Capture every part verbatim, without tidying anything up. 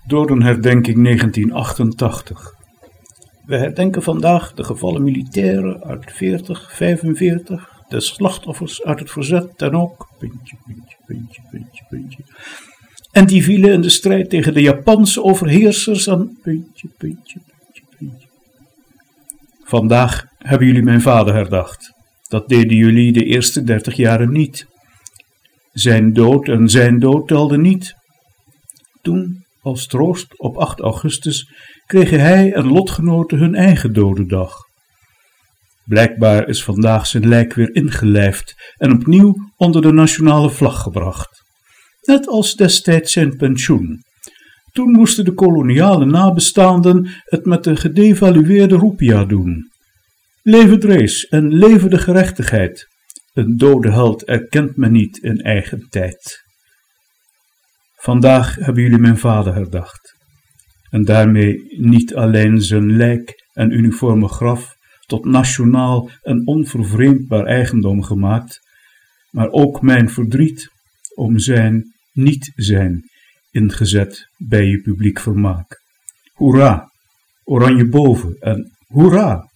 Dodenherdenking negentien achtentachtig. We herdenken vandaag de gevallen militairen uit veertig, vijfenveertig, de slachtoffers uit het verzet en ook, puntje, puntje, puntje, puntje, puntje. En die vielen in de strijd tegen de Japanse overheersers en puntje, puntje, puntje, puntje. Vandaag hebben jullie mijn vader herdacht. Dat deden jullie de eerste dertig jaren niet. Zijn dood en zijn dood telden niet. Toen, als troost, op acht augustus, kregen hij en lotgenoten hun eigen dodendag. Blijkbaar is vandaag zijn lijk weer ingelijfd en opnieuw onder de nationale vlag gebracht. Net als destijds zijn pensioen. Toen moesten de koloniale nabestaanden het met de gedevalueerde roepia doen. Leven Drees en leven de gerechtigheid. Een dode held erkent men niet in eigen tijd. Vandaag hebben jullie mijn vader herdacht. En daarmee niet alleen zijn lijk en uniforme graf tot nationaal en onvervreemdbaar eigendom gemaakt, maar ook mijn verdriet om zijn niet-zijn ingezet bij je publiek vermaak. Hoera, oranje boven en hoera!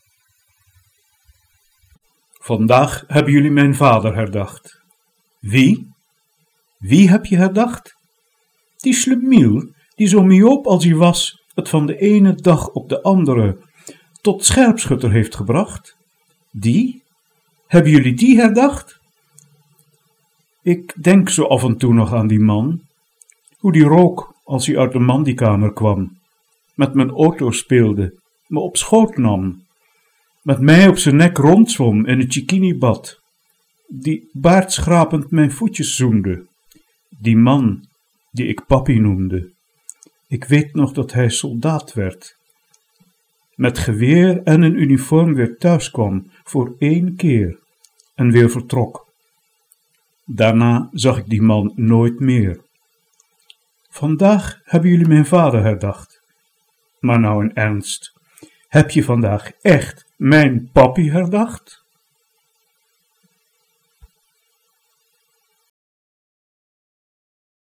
Vandaag hebben jullie mijn vader herdacht. Wie? Wie heb je herdacht? Die slemiel, die zo myoop als hij was, het van de ene dag op de andere tot scherpschutter heeft gebracht? Die? Hebben jullie die herdacht? Ik denk zo af en toe nog aan die man, hoe die rook als hij uit de mandiekamer kwam, met mijn auto speelde, me op schoot nam, met mij op zijn nek rondzwom in het Chikini-bad, die baardschrapend mijn voetjes zoende, die man die ik papi noemde. Ik weet nog dat hij soldaat werd, met geweer en een uniform weer thuis kwam voor één keer en weer vertrok. Daarna zag ik die man nooit meer. Vandaag hebben jullie mijn vader herdacht. Maar nou in ernst, heb je vandaag echt mijn papi herdacht?